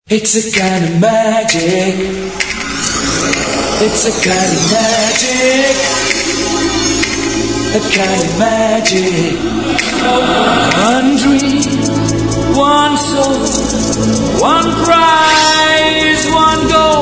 It's a kind of magic. It's a kind of magic. A kind of magic. One dream, one soul, one prize, one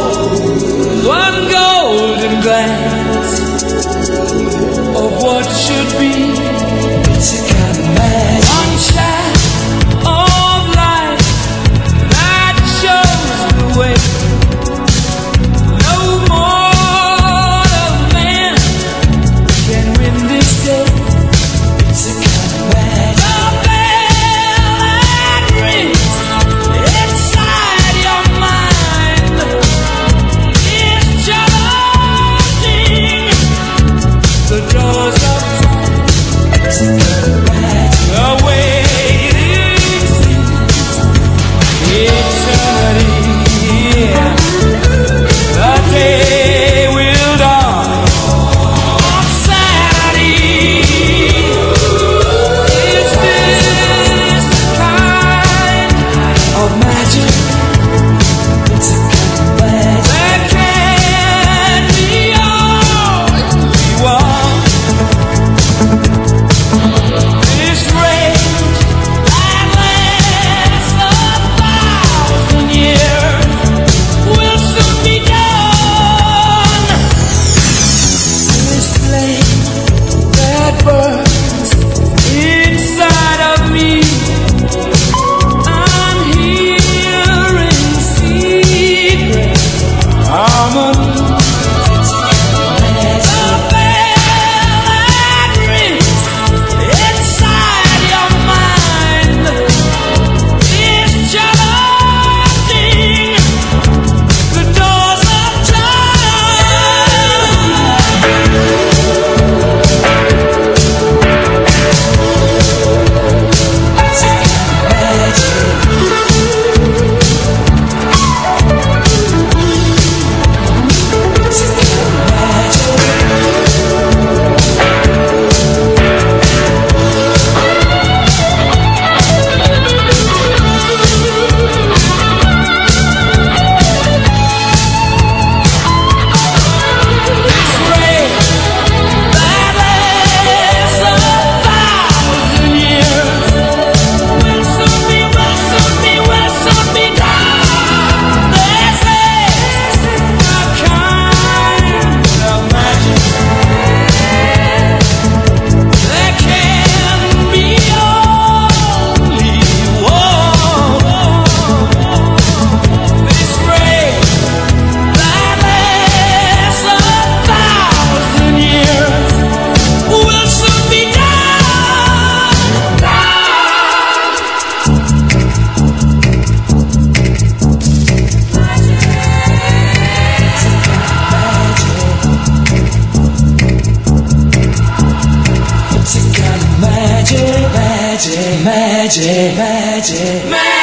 golden glance of what should be. It's a kind of magic. One shine of light that shows the way. No mortal man can win this day. It's a kind of magic. The bell that rings inside your mind is challenging the doors of time. It's a kind of magic. The waiting seems eternity. The day will dawn on Saturday. Is this the kind of magic? It's a kind of magic. There can be only one. This rage that lasts 1,000 years will soon be done. This flame that burns inside of me, I'm hearing secret harmony. The bell that rings inside your mind is challenging the doors of time. It's a kind of magic. It's a kind of magic. This rain that lasts 1,000 years will soon be done. This is a kind of magic. There can be only one. This rain that lasts 1,000 years will soon be done. It's a kind of magic, magic, magic, magic, magic.